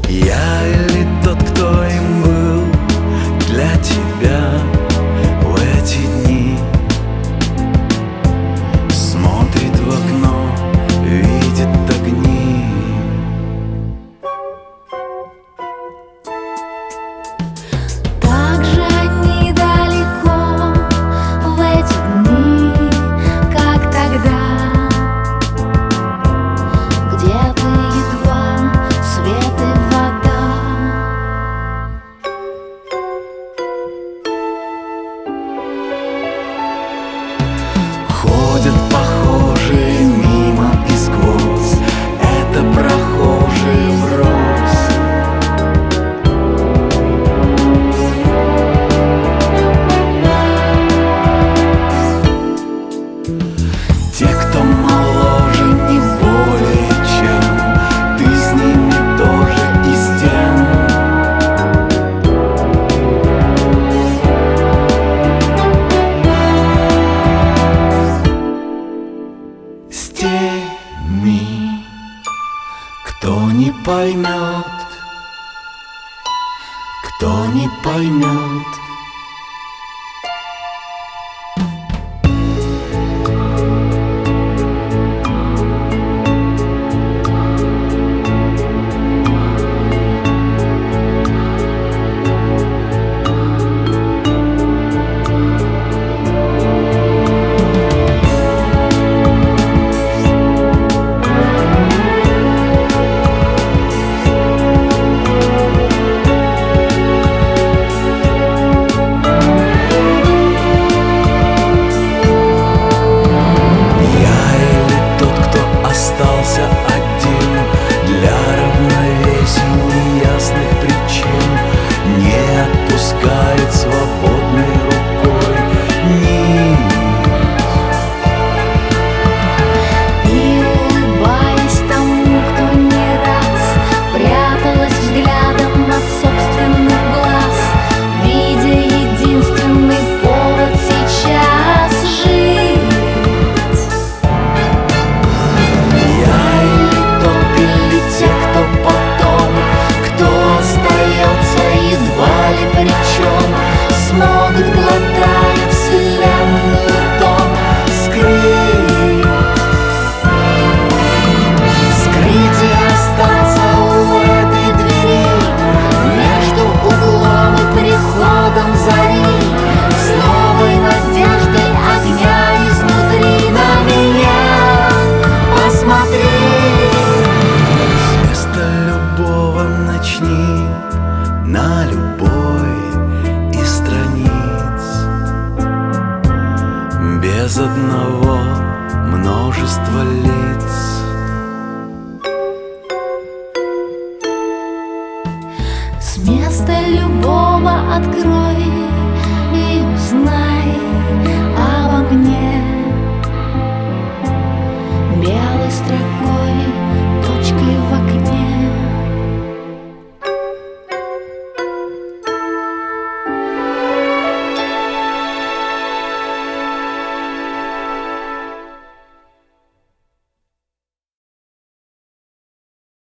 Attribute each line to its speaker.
Speaker 1: Я или тот, кто им был для тебя в эти дни? Смотрит в окно, видит огни.
Speaker 2: Так же они далеко в эти дни, как тогда, где ты едва свет и вода.
Speaker 1: Ходят похожие мимо и сквозь, это прохожие врозь. Те, кто моложе, не более чем ты, с ними тоже и с тем. С теми, кто не поймет, кто не поймет. Остался один для равновесия неясных причин, не отпускает свободной рукой нить.
Speaker 2: И улыбаясь тому, кто не раз пряталась взглядом от собственных глаз, видя единственный повод сейчас жить. Смогут, глотая вселенную, том скрыть и остаться у этой двери между углом и приходом зари, с новой надеждой огня изнутри на меня посмотри.
Speaker 1: Вместо любого начни на любой из страниц, без одного множества лиц.
Speaker 2: С места любого открой и узнай.